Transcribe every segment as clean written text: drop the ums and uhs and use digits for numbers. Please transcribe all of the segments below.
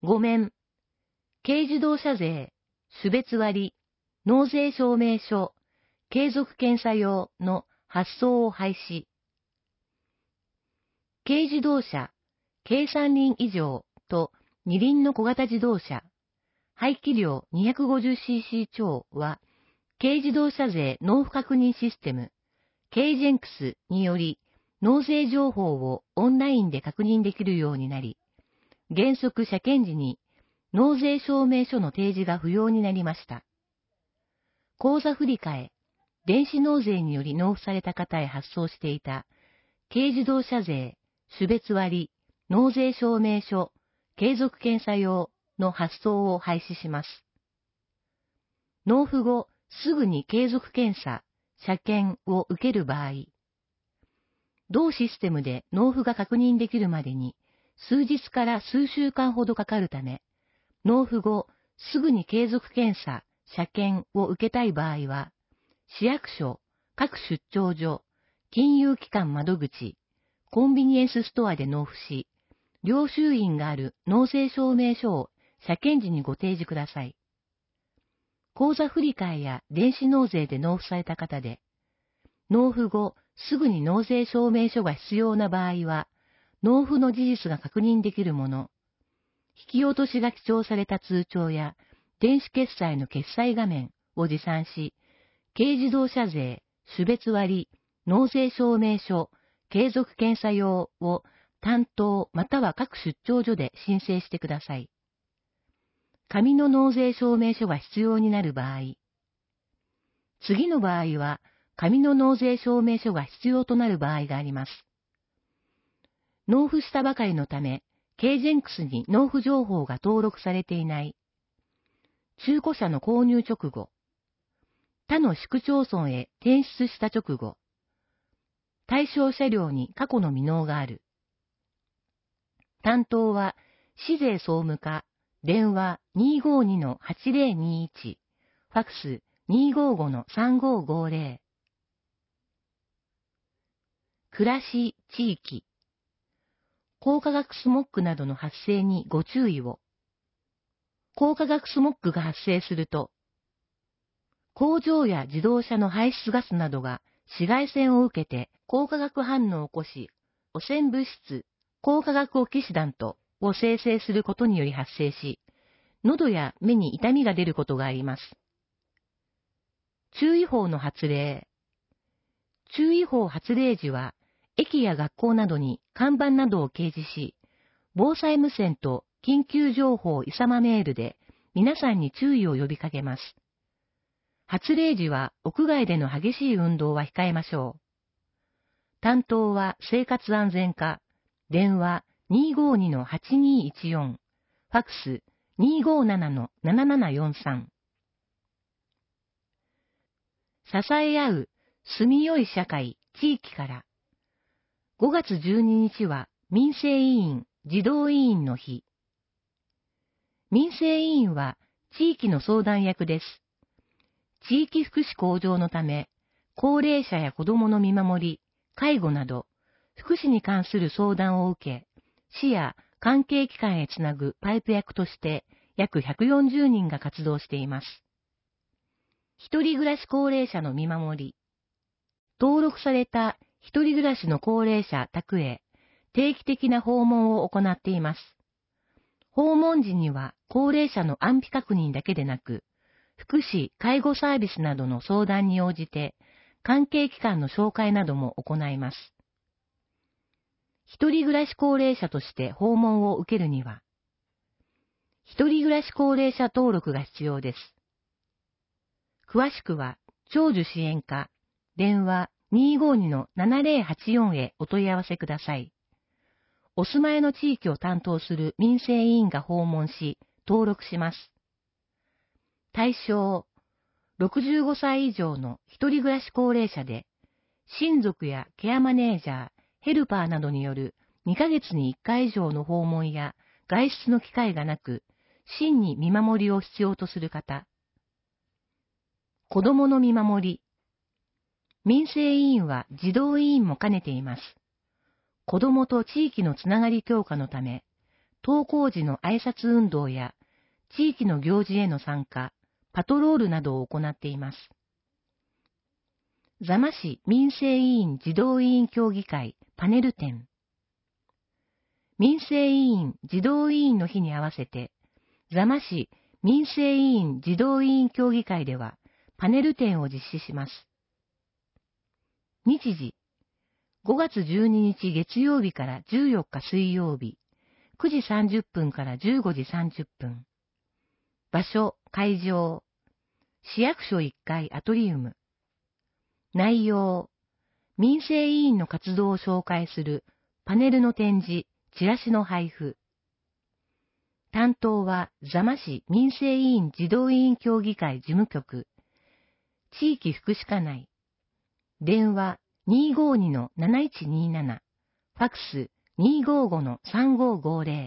5面、軽自動車税、種別割、納税証明書、継続検査用の発送を廃止。軽自動車、計3輪以上と2輪の小型自動車、排気量 250cc 超は、軽自動車税納付確認システム、軽ジェンクスにより、納税情報をオンラインで確認できるようになり、原則車検時に納税証明書の提示が不要になりました。口座振替、電子納税により納付された方へ発送していた、軽自動車税、種別割、納税証明書、継続検査用の発送を廃止します。納付後、すぐに継続検査、車検を受ける場合、同システムで納付が確認できるまでに数日から数週間ほどかかるため、納付後、すぐに継続検査、車検を受けたい場合は、市役所、各出張所、金融機関窓口、コンビニエンスストアで納付し、領収印がある納税証明書を車検時にご提示ください。口座振替や電子納税で納付された方で、納付後すぐに納税証明書が必要な場合は、納付の事実が確認できるもの、引き落としが記帳された通帳や電子決済の決済画面を持参し、軽自動車税、種別割、納税証明書、継続検査用を担当または各出張所で申請してください。紙の納税証明書が必要になる場合、次の場合は紙の納税証明書が必要となる場合があります。納付したばかりのため、軽ジェンクスに納付情報が登録されていない。中古車の購入直後。他の市区町村へ転出した直後。対象車両に過去の未納がある。担当は、市税総務課、電話 252-8021、ファックス 255-3550。暮らし、地域。高化学スモッグなどの発生にご注意を。高化学スモッグが発生すると、工場や自動車の排出ガスなどが紫外線を受けて高化学反応を起こし、汚染物質、高化学オキシダントを生成することにより発生し、喉や目に痛みが出ることがあります。注意報の発令。注意報発令時は、駅や学校などに看板などを掲示し、防災無線と緊急情報いさまメールで皆さんに注意を呼びかけます。発令時は屋外での激しい運動は控えましょう。担当は生活安全課、電話 252-8214、ファックス 257-7743。支え合う、住みよい社会、地域から。5月12日は民生委員、児童委員の日。民生委員は地域の相談役です。地域福祉向上のため、高齢者や子どもの見守り、介護など、福祉に関する相談を受け、市や関係機関へつなぐパイプ役として約140人が活動しています。一人暮らし高齢者の見守り。登録された一人暮らしの高齢者宅へ定期的な訪問を行っています。訪問時には高齢者の安否確認だけでなく、福祉・介護サービスなどの相談に応じて、関係機関の紹介なども行います。一人暮らし高齢者として訪問を受けるには、一人暮らし高齢者登録が必要です。詳しくは、長寿支援課、電話 252-7084 へお問い合わせください。お住まいの地域を担当する民生委員が訪問し、登録します。対象、65歳以上の一人暮らし高齢者で、親族やケアマネージャー、ヘルパーなどによる2ヶ月に1回以上の訪問や外出の機会がなく、真に見守りを必要とする方。子どもの見守り。民生委員は児童委員も兼ねています。子どもと地域のつながり強化のため、 登校時の挨拶運動や地域の行事への参加、パトロールなどを行っています。座間市民生委員児童委員協議会パネル展。民生委員児童委員の日に合わせて、座間市民生委員児童委員協議会ではパネル展を実施します。日時、5月12日月曜日から14日水曜日、9時30分から15時30分。場所、会場、市役所1階アトリウム。内容、民生委員の活動を紹介するパネルの展示、チラシの配布。担当は座間市民生委員児童委員協議会事務局、地域福祉課内。電話252-7127、ファクス255-3550。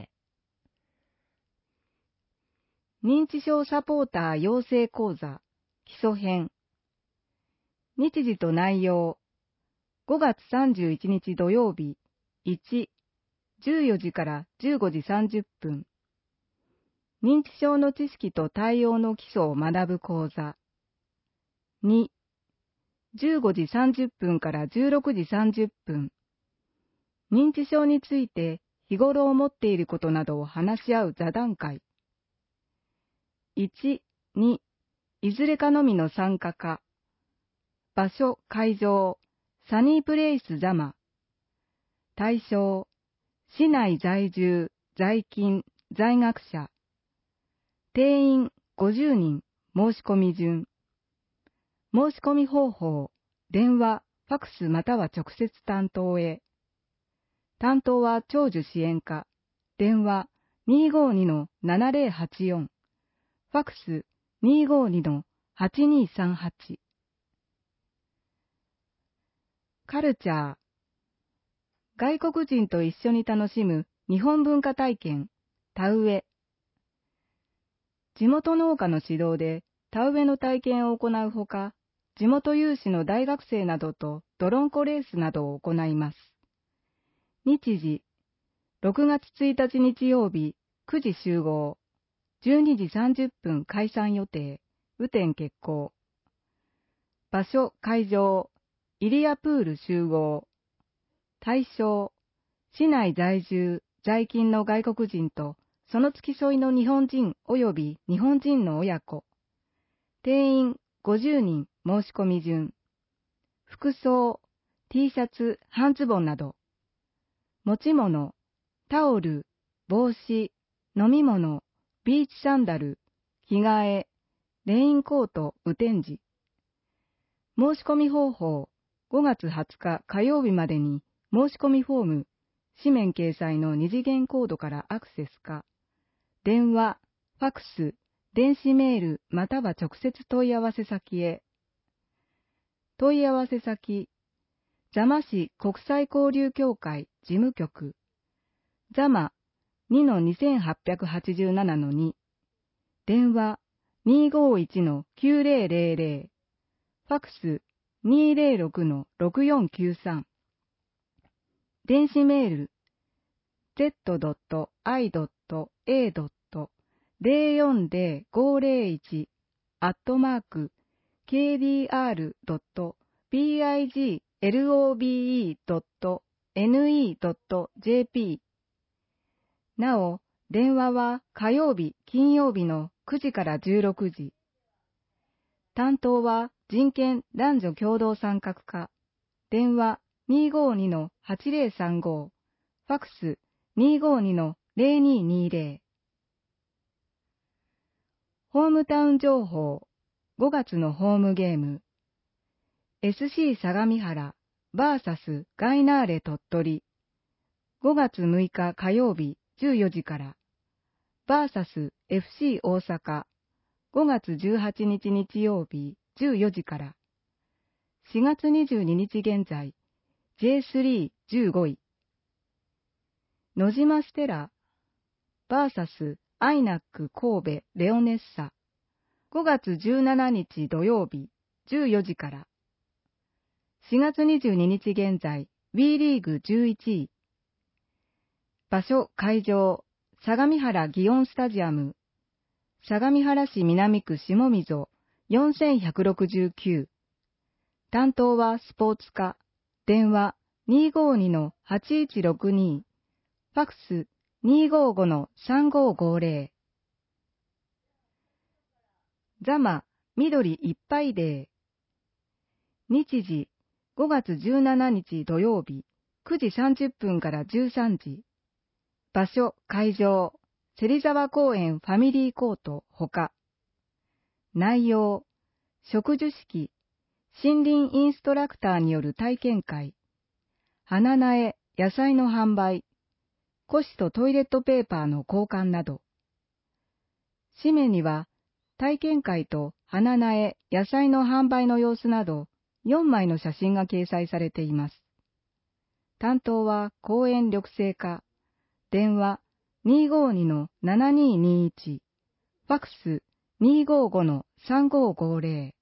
認知症サポーター養成講座基礎編。日時と内容。5月31日土曜日。1、14時から15時30分。認知症の知識と対応の基礎を学ぶ講座。2、15時30分から16時30分。認知症について日頃思っていることなどを話し合う座談会。1、2、いずれかのみの参加か。場所、会場、サニープレイス座間。対象、市内在住、在勤、在学者。定員50人、申し込み順。申し込み方法、電話、ファクスまたは直接担当へ。担当は長寿支援課。電話252-7084。ファクス252-8238。カルチャー。外国人と一緒に楽しむ日本文化体験、田植え。地元農家の指導で田植えの体験を行うほか、地元有志の大学生などとドロンコレースなどを行います。日時、6月1日日曜日、9時集合、12時30分解散予定、雨天決行。場所、会場、イリアプール集合。対象、市内在住、在勤の外国人と、その付き添いの日本人及び日本人の親子。定員50人申し込み順。服装、T シャツ、半ズボンなど。持ち物、タオル、帽子、飲み物、ビーチサンダル、着替え、レインコート、雨天時。申し込み方法、5月20日火曜日までに申し込みフォーム、紙面掲載の二次元コードからアクセスか、電話、ファクス、電子メールまたは直接問い合わせ先へ。問い合わせ先、座間市国際交流協会事務局、座間 2-2887-2、電話 251-9000、ファクス 206-6493、電子メール z.i.0.40501@kdr.biglobe.ne.jp。 なお、電話は火曜日、金曜日の9時から16時。担当は人権男女共同参画課。電話252-8035。ファクス252-0220。ホームタウン情報。5月のホームゲーム。SC 相模原 VS ガイナーレ鳥取。5月6日火曜日14時から。VS FC 大阪。5月18日日曜日14時から。4月22日現在 J3 15位。野島ステラ VS アイナック神戸レオネッサ。5月17日土曜日14時から。4月22日現在 WE リーグ11位。場所会場相模原祇園スタジアム、相模原市南区下溝4169。担当はスポーツ課。電話252-8162。ファックス255-3550。ザマ緑いっぱいデー。日時5月17日土曜日9時30分から13時。場所会場芹沢公園ファミリーコートほか。内容植樹式森林インストラクターによる体験会、花苗野菜の販売、古紙とトイレットペーパーの交換など。紙面には体験会と花苗野菜の販売の様子など4枚の写真が掲載されています。担当は公園緑生課。電話252-7221。ファックス255-3550。